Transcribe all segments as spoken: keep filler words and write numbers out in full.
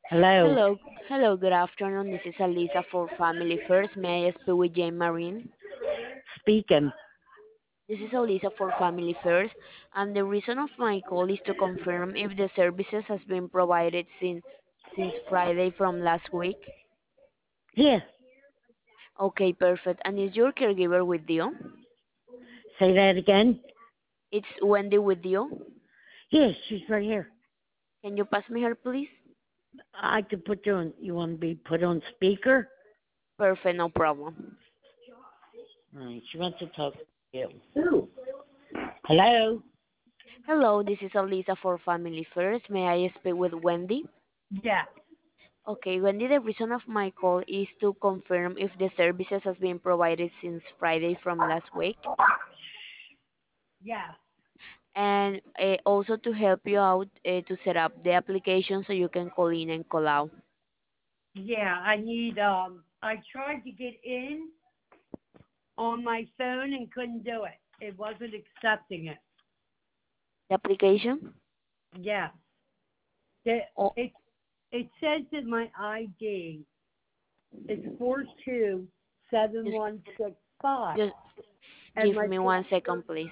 Hello, Hello, hello, good afternoon. This is Alisa for Family First. May I speak with Jane Marine? speaking. This is Alisa for Family First, and the reason of my call is to confirm if the services has been provided since since Friday from last week. Yes, Okay, perfect. And is your caregiver with you? say that again. It's Wendy with you. Yes, she's right here. Can you pass me her, please? I could put you on. You want to be put on speaker? Perfect, no problem. All right, she wants to talk to you. Who? Hello. Hello, this is Alisa for Family First. May I speak with Wendy? Yeah. Okay, Wendy, the reason of my call is to confirm if the services has been provided since Friday from last week, Yeah. and uh, also to help you out uh, to set up the application so you can call in and call out. Yeah, I need. Um, I tried to get in on my phone and couldn't do it. It wasn't accepting it. The application? Yeah. It Oh, it it says that my I D is four two seven just one six five, just and give my me one second, please.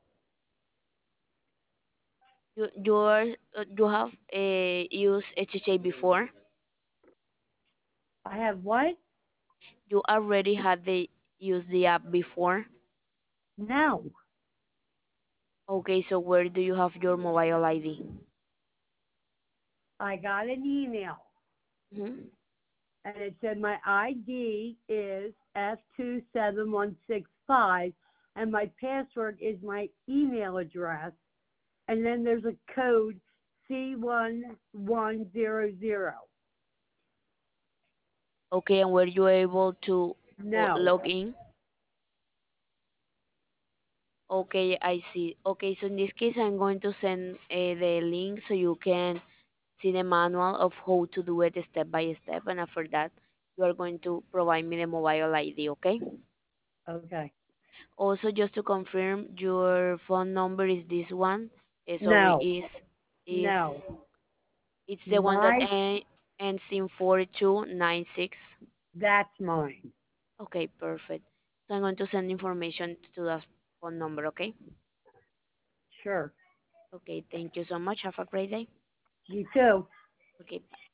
You you are uh, you have uh, used H H A before? I have what? You already had the used the app before? No. Okay, so where do you have your mobile I D? I got an email Hmm. and it said my I D is F two seven one six five and my password is my email address, and then there's a code C one one zero zero. Okay, and were you able to uh, No. log in? Okay, I see. Okay, so in this case, I'm going to send uh, the link so you can see the manual of how to do it step by step, and after that, you are going to provide me the mobile I D, okay? Okay. Also, just to confirm, your phone number is this one. Uh, sorry, No. is is No. it's the one that My en- ends in four two nine six. That's mine. Okay, perfect. So I'm going to send information to that phone number, okay? Sure. Okay, thank you so much. Have a great day. You too. Okay,